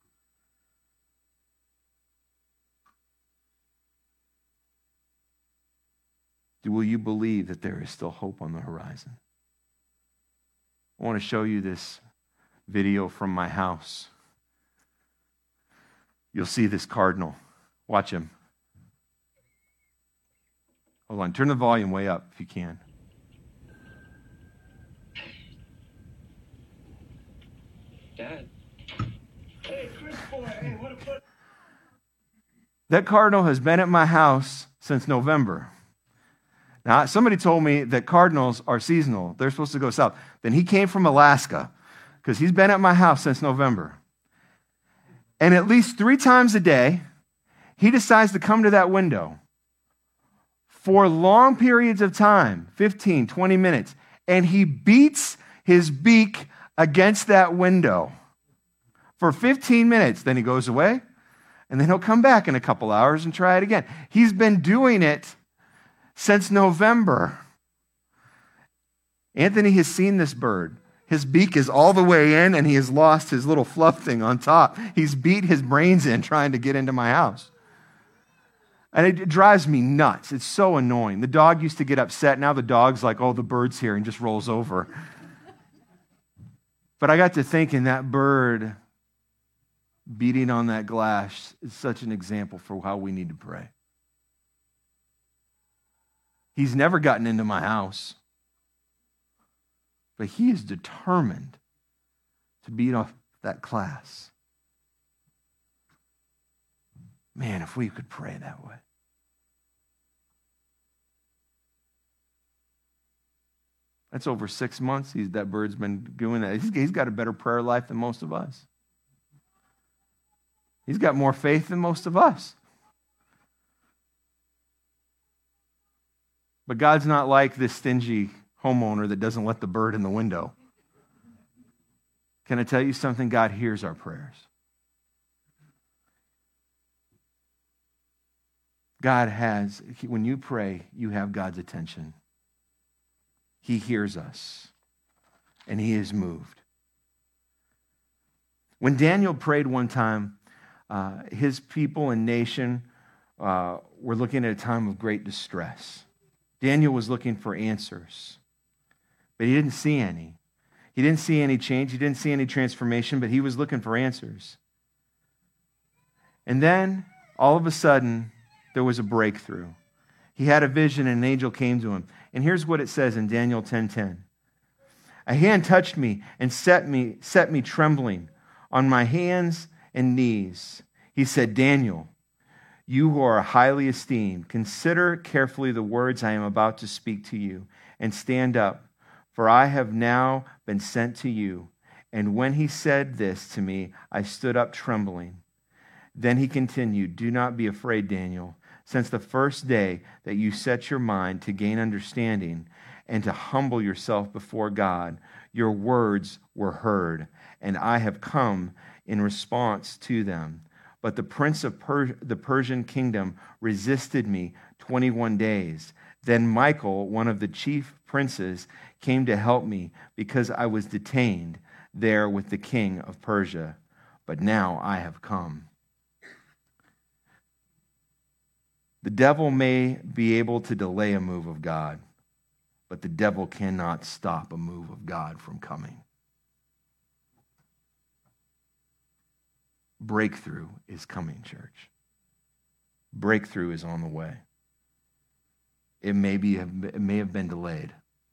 Will you believe that there is still hope on the horizon? I want to show you this video from my house. You'll see this cardinal. Watch him. Hold on. Turn the volume way up if you can. Dad. Hey, That cardinal has been at my house since November. Now, somebody told me that cardinals are seasonal. They're supposed to go south. Then he came from Alaska because he's been at my house since November. And at least three times a day, he decides to come to that window for long periods of time, fifteen, twenty minutes, and he beats his beak against that window for fifteen minutes. Then he goes away, and then he'll come back in a couple hours and try it again. He's been doing it since November. Anthony has seen this bird. His beak is all the way in, and he has lost his little fluff thing on top. He's beat his brains in trying to get into my house. And it drives me nuts. It's so annoying. The dog used to get upset. Now the dog's like, oh, the bird's here, and just rolls over. But I got to thinking that bird beating on that glass is such an example for how we need to pray. He's never gotten into my house, but he is determined to beat off that glass. Man, if we could pray that way. That's over six months he's, that bird's been doing that. He's, he's got a better prayer life than most of us. He's got more faith than most of us. But God's not like this stingy homeowner that doesn't let the bird in the window. Can I tell you something? God hears our prayers. God has, when you pray, you have God's attention. He hears us, and he is moved. When Daniel prayed one time, uh, his people and nation uh, were looking at a time of great distress. Daniel was looking for answers, but he didn't see any. He didn't see any change. He didn't see any transformation, but he was looking for answers. And then, all of a sudden, there was a breakthrough. He had a vision, and an angel came to him. And here's what it says in Daniel ten ten. A hand touched me and set me, set me trembling on my hands and knees. He said, Daniel, you who are highly esteemed, consider carefully the words I am about to speak to you, and stand up, for I have now been sent to you. And when he said this to me, I stood up trembling. Then he continued, do not be afraid, Daniel. Since the first day that you set your mind to gain understanding and to humble yourself before God, your words were heard, and I have come in response to them. But the prince of per- the Persian kingdom resisted me twenty-one days. Then Michael, one of the chief princes, came to help me because I was detained there with the king of Persia. But now I have come. The devil may be able to delay a move of God, but the devil cannot stop a move of God from coming. Breakthrough is coming, church. Breakthrough is on the way. It may be, it may have been delayed,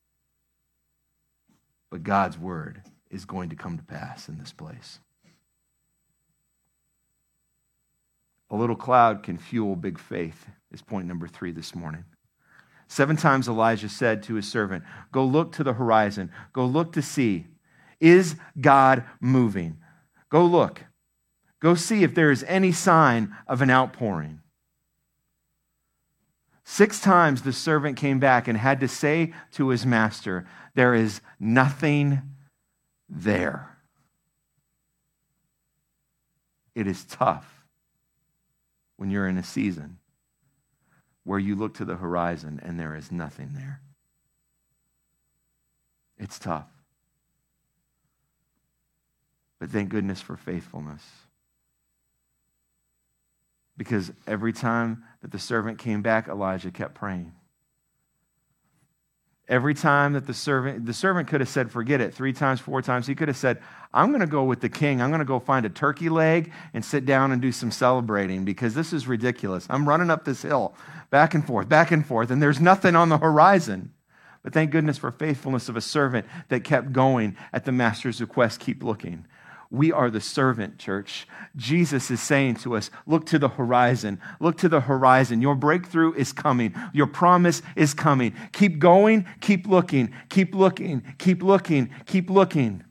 but God's word is going to come to pass in this place. A little cloud can fuel big faith is point number three this morning. Seven times Elijah said to his servant, go look to the horizon. Go look to see, is God moving? Go look. Go see if there is any sign of an outpouring. Six times the servant came back and had to say to his master, there is nothing there. It is tough when you're in a season where you look to the horizon and there is nothing there. It's tough. But thank goodness for faithfulness. Because every time that the servant came back, Elijah kept praying. Every time that the servant, the servant could have said, forget it, three times, four times. He could have said, I'm going to go with the king. I'm going to go find a turkey leg and sit down and do some celebrating because this is ridiculous. I'm running up this hill, back and forth, back and forth, and there's nothing on the horizon. But thank goodness for faithfulness of a servant that kept going at the master's request, keep looking. We are the servant, church. Jesus is saying to us, look to the horizon. Look to the horizon. Your breakthrough is coming. Your promise is coming. Keep going. Keep looking. Keep looking. Keep looking. Keep looking.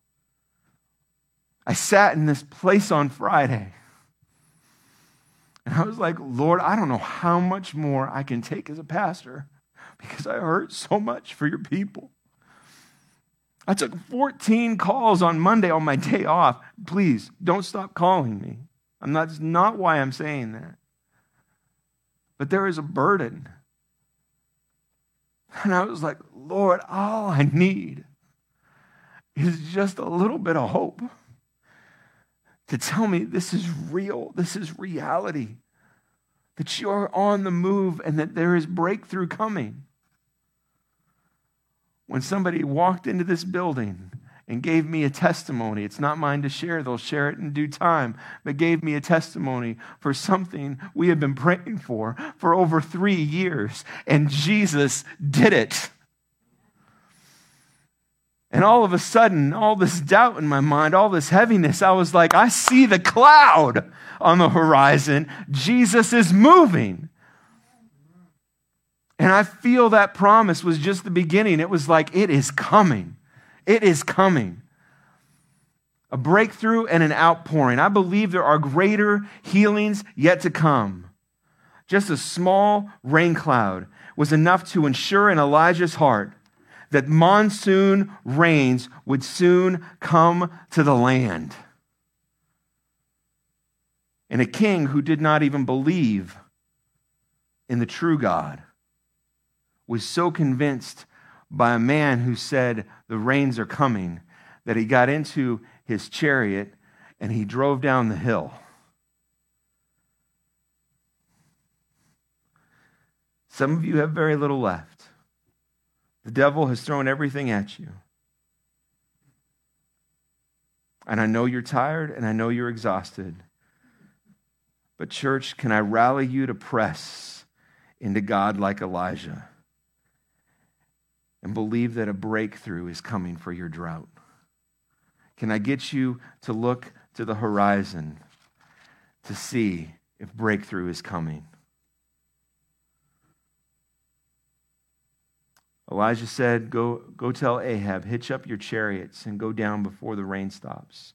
I sat in this place on Friday, and I was like, Lord, I don't know how much more I can take as a pastor because I hurt so much for your people. I took fourteen calls on Monday on my day off. Please, don't stop calling me. I'm not, that's not why I'm saying that. But there is a burden. And I was like, Lord, all I need is just a little bit of hope to tell me this is real, this is reality, that you're on the move and that there is breakthrough coming. When somebody walked into this building and gave me a testimony, it's not mine to share, they'll share it in due time, but gave me a testimony for something we have been praying for for over three years, and Jesus did it. And all of a sudden, all this doubt in my mind, all this heaviness, I was like, I see the cloud on the horizon. Jesus is moving. And I feel that promise was just the beginning. It was like, it is coming. It is coming. A breakthrough and an outpouring. I believe there are greater healings yet to come. Just a small rain cloud was enough to ensure in Elijah's heart that monsoon rains would soon come to the land. And a king who did not even believe in the true God was so convinced by a man who said the rains are coming that he got into his chariot and he drove down the hill. Some of you have very little left. The devil has thrown everything at you. And I know you're tired and I know you're exhausted. But church, can I rally you to press into God like Elijah and believe that a breakthrough is coming for your drought? Can I get you to look to the horizon to see if breakthrough is coming? Elijah said, go, go tell Ahab, hitch up your chariots and go down before the rain stops.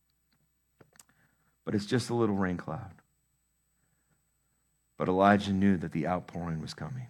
But it's just a little rain cloud. But Elijah knew that the outpouring was coming.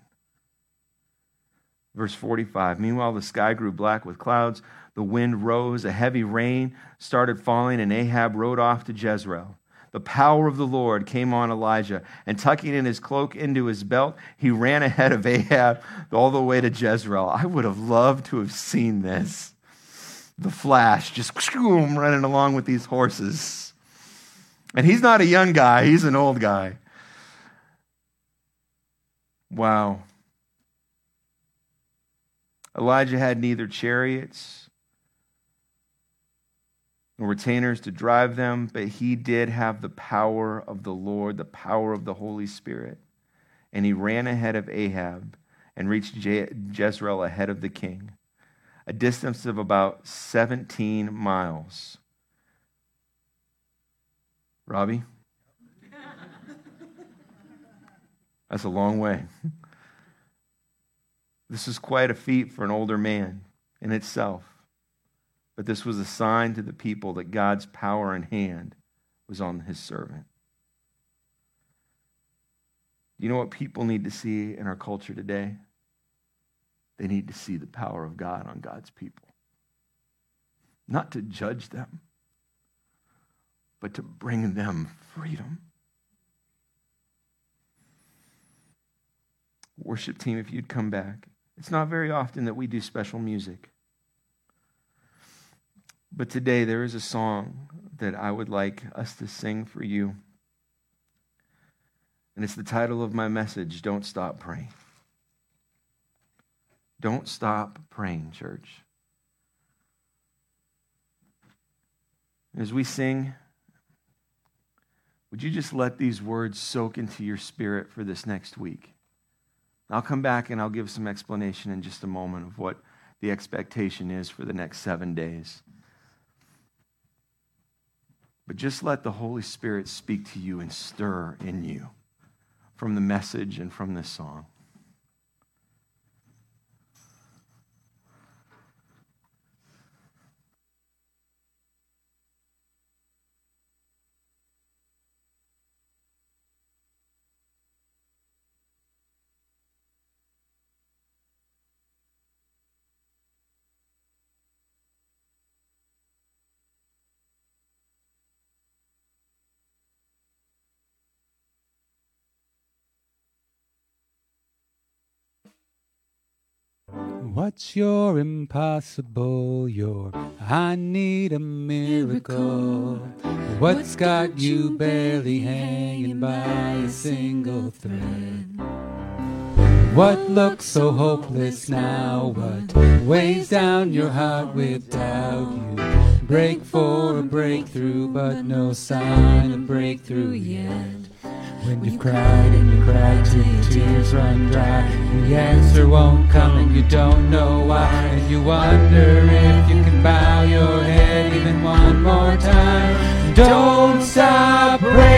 Verse forty-five, meanwhile the sky grew black with clouds, the wind rose, a heavy rain started falling, and Ahab rode off to Jezreel. The power of the Lord came on Elijah, and tucking in his cloak into his belt, he ran ahead of Ahab all the way to Jezreel. I would have loved to have seen this. The Flash just running along with these horses. And he's not a young guy, he's an old guy. Wow. Elijah had neither chariots nor retainers to drive them, but he did have the power of the Lord, the power of the Holy Spirit. And he ran ahead of Ahab and reached Je- Jezreel ahead of the king, a distance of about seventeen miles. Robbie? That's a long way. This is quite a feat for an older man in itself. But this was a sign to the people that God's power and hand was on his servant. You know what people need to see in our culture today? They need to see the power of God on God's people. Not to judge them, but to bring them freedom. Worship team, if you'd come back. It's not very often that we do special music. But today there is a song that I would like us to sing for you. And it's the title of my message, Don't Stop Praying. Don't stop praying, church. As we sing, would you just let these words soak into your spirit for this next week? I'll come back and I'll give some explanation in just a moment of what the expectation is for the next seven days. But just let the Holy Spirit speak to you and stir in you from the message and from this song. What's your impossible? Your I need a miracle. What's got you barely hanging by a single thread? What looks so hopeless now? What weighs down your heart with doubt? You break for a breakthrough, but no sign of breakthrough yet. When you've cried and you cried till your tears run dry, the answer won't come and you don't know why, and you wonder if you can bow your head even one more time. Don't stop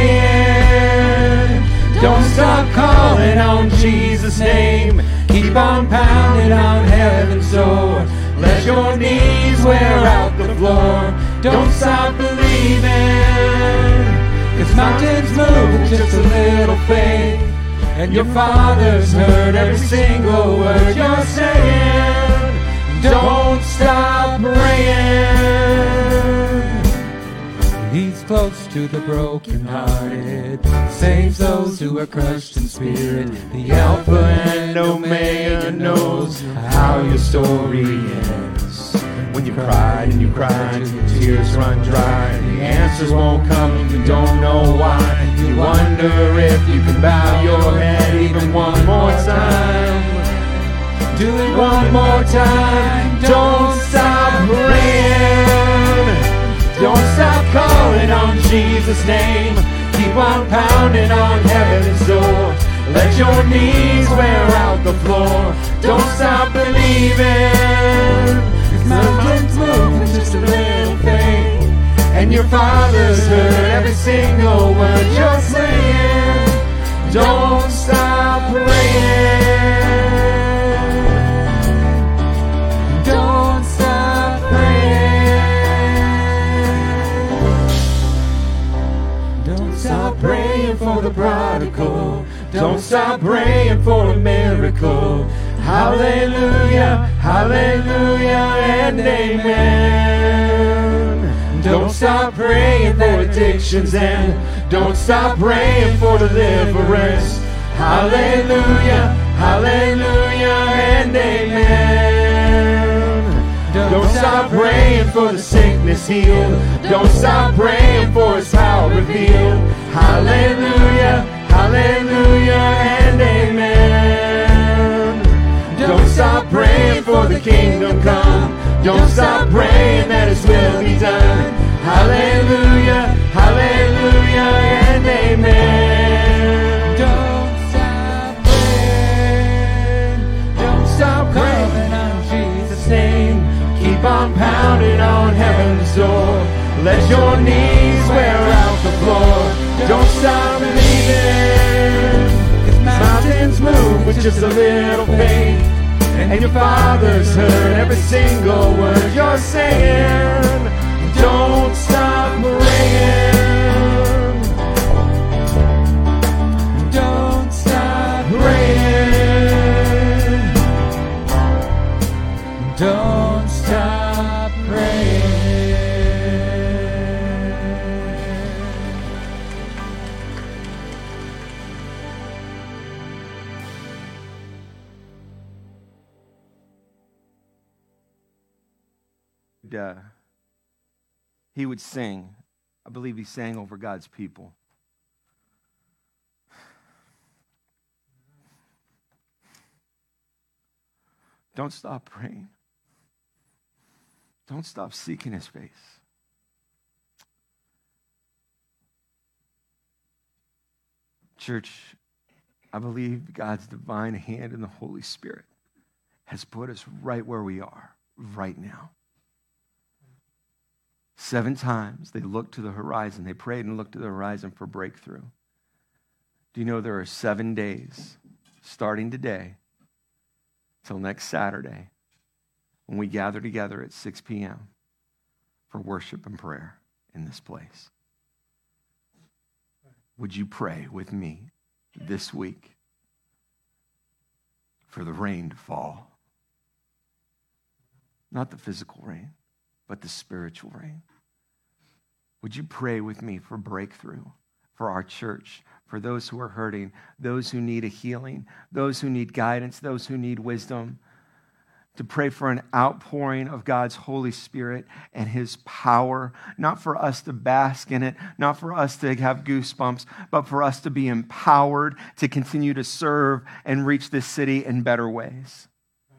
praying, don't stop calling on Jesus' name. Keep on pounding on heaven's door. Let your knees wear out the floor. Don't stop believing, 'cause mountains move with just a little faith, and your Father's heard every single word you're saying. Don't stop praying. He's close to the brokenhearted, saves those who are crushed in spirit. The Alpha and Omega knows how your story ends. When you cried and you cried till your tears run dry, the answers won't come and you don't know why. You wonder if you can bow your head even one more time. Do it one more time. Don't stop praying. Don't stop calling on Jesus' name. Keep on pounding on heaven's door. Let your knees wear out the floor. Don't stop believing. Mountains move with just a little faith, and your Father's heard every single word you're saying. Don't stop praying. Don't stop praying. Don't stop praying for the prodigal. Don't stop praying for a miracle. Hallelujah, hallelujah, and amen. Don't stop praying for addictions, and don't stop praying for deliverance. Hallelujah, hallelujah, and amen. Don't stop praying for the sickness healed. Don't stop praying for His power revealed. Hallelujah, hallelujah, and amen. Don't stop praying for the kingdom come. Don't stop praying that His will be done. Hallelujah, hallelujah, and amen. Don't stop praying. Don't stop calling on Jesus' name. Keep on pounding on heaven's door. Let your knees wear out the floor. Don't stop believing. 'Cause mountains move with just a little faith, and your Father's heard every single word you're saying. Don't stop praying. Don't stop praying. Don't stop praying. Uh, he would sing. I believe he sang over God's people. Don't stop praying. Don't stop seeking His face. Church, I believe God's divine hand and the Holy Spirit has put us right where we are right now. Seven times they looked to the horizon. They prayed and looked to the horizon for breakthrough. Do you know there are seven days, starting today, till next Saturday, when we gather together at six p.m. for worship and prayer in this place? Would you pray with me this week for the rain to fall? Not the physical rain, but the spiritual rain. Would you pray with me for breakthrough for our church, for those who are hurting, those who need a healing, those who need guidance, those who need wisdom, to pray for an outpouring of God's Holy Spirit and His power, not for us to bask in it, not for us to have goosebumps, but for us to be empowered to continue to serve and reach this city in better ways.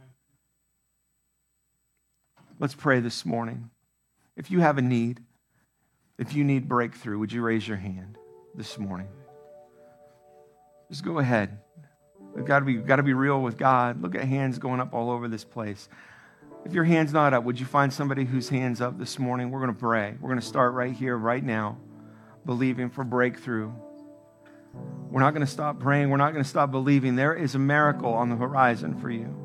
Let's pray this morning. If you have a need, if you need breakthrough, would you raise your hand this morning? Just go ahead. We've got to be, we've got to be real with God. Look at hands going up all over this place. If your hand's not up, would you find somebody whose hand's up this morning? We're going to pray. We're going to start right here, right now, believing for breakthrough. We're not going to stop praying. We're not going to stop believing. There is a miracle on the horizon for you.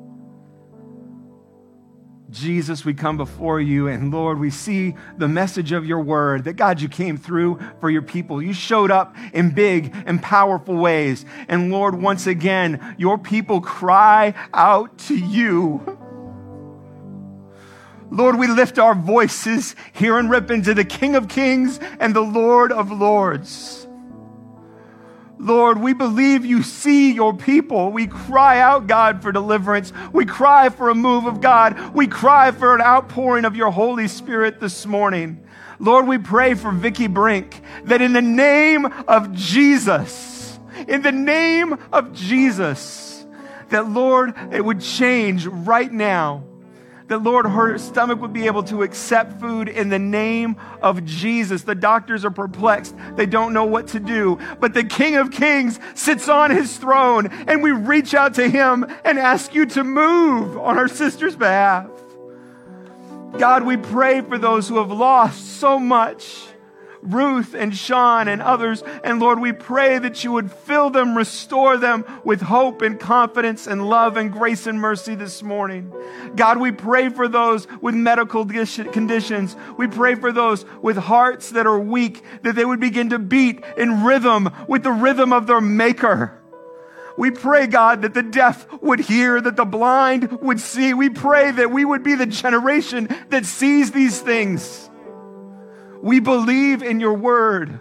Jesus, we come before you, and Lord, we see the message of your word, that God, you came through for your people. You showed up in big and powerful ways. And Lord, once again, your people cry out to you. Lord, we lift our voices here in Ripon to the King of Kings and the Lord of Lords. Lord, we believe you see your people. We cry out, God, for deliverance. We cry for a move of God. We cry for an outpouring of your Holy Spirit this morning. Lord, we pray for Vicky Brink, that in the name of Jesus, in the name of Jesus, that, Lord, it would change right now. That, Lord, her stomach would be able to accept food in the name of Jesus. The doctors are perplexed. They don't know what to do. But the King of Kings sits on his throne, and we reach out to him and ask you to move on our sister's behalf. God, we pray for those who have lost so much. Ruth and Sean and others. And Lord, we pray that you would fill them, restore them with hope and confidence and love and grace and mercy this morning. God, we pray for those with medical conditions. We pray for those with hearts that are weak, that they would begin to beat in rhythm with the rhythm of their Maker. We pray, God, that the deaf would hear, that the blind would see. We pray that we would be the generation that sees these things. We believe in your word.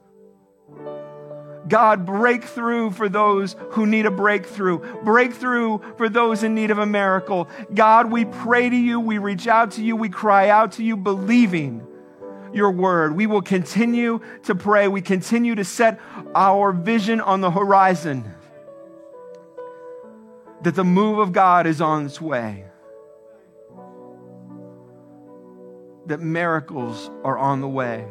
God, break through for those who need a breakthrough. Breakthrough for those in need of a miracle. God, we pray to you. We reach out to you. We cry out to you, believing your word. We will continue to pray. We continue to set our vision on the horizon, that the move of God is on its way. That miracles are on the way.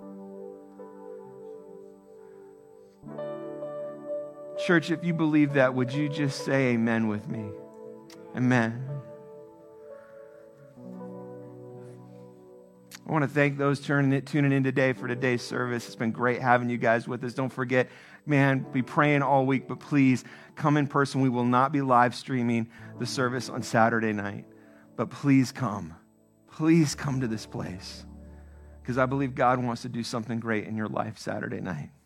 Church, if you believe that, would you just say amen with me? Amen. I want to thank those tuning in, tuning in today for today's service. It's been great having you guys with us. Don't forget, man, be praying all week, but please come in person. We will not be live streaming the service on Saturday night, but please come. Please come to this place, because I believe God wants to do something great in your life Saturday night.